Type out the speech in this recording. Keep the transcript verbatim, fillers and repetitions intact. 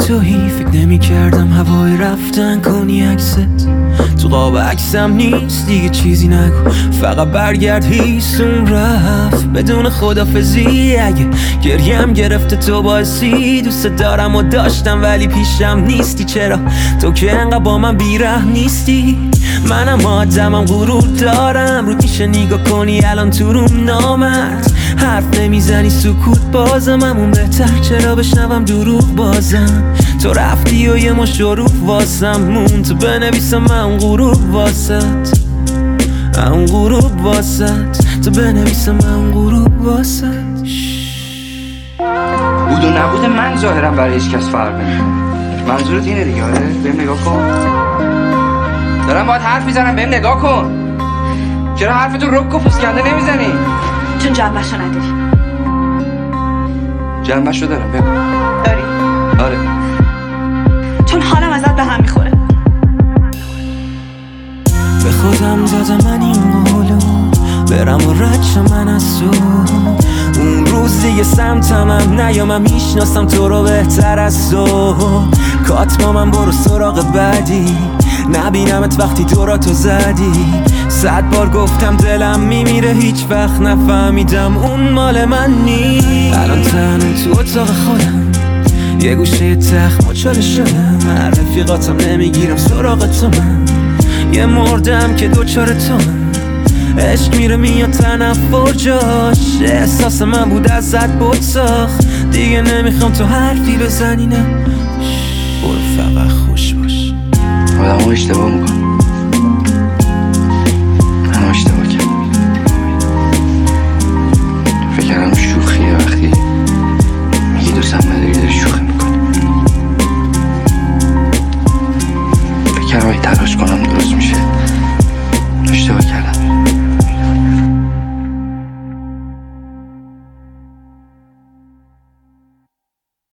تویی. فکر نمی کردم هوای رفتن کنی عکست تو قاب عکسم نیست دیگه، چیزی نگو فقط برگرد هیستون رفت بدون خدافزی. اگه گریم گرفته تو باعثی دوست دارم و داشتم ولی پیشم نیستی. چرا تو که انقدر با من بیره نیستی؟ منم آدمم غرور دارم، رو میشه نگاه کنی الان تو روم نامرد حرف نمیزنی سکوت بازم همون بهتر، چرا بشنوم دروغ بازم؟ تو رفتی و یه مش حروف واسم مون، تو بنویسم من اون غروب واسط، اون غروب واسط، تو بنویسم من اون غروب واسط. بود و نبود من ظاهرم برای هیچ کس فرق نمیکنه. منظورت اینه دیگه؟ آره بهم نگاه کن، دارم باید حرف میزنم بهم نگاه کن. چرا حرفتو رک و پوسکنده نمیزنی؟ چون جنبشو نداری. جنبشو دارم بگو. داری؟ آره. چون حالم ازت به هم میخوره. به خودم دادم من این قولو برم و رد من از تو. اون روز دیگه سمتم هم نیامم میشناسم تو رو بهتر از تو. کاتما من برو سراغ بعدی، نبینمت وقتی دوراتو زدی. صد بار گفتم دلم میمیره هیچ وقت نفهمیدم اون مال من نیست. الان تنم تو اتاق خودم یه گوشه تخت مچاله شدم، هر رفیقاتم نمیگیرم سراغ تو. من یه مردم که دوچار تو من. عشق میره میاد تنفر جاش، احساس من بود ازت بود ساخت. دیگه نمیخوام تو حرفی بزنی، نه برو فقط خوش باش. آدم ها اشتباه میکن، من اشتباه کردم. فکر کردم شوخیه وقتی میگی دوستم نداری داری شوخی میکنی. فکر کردم اگه تلاش کنم درست میشه. اشتباه کردم.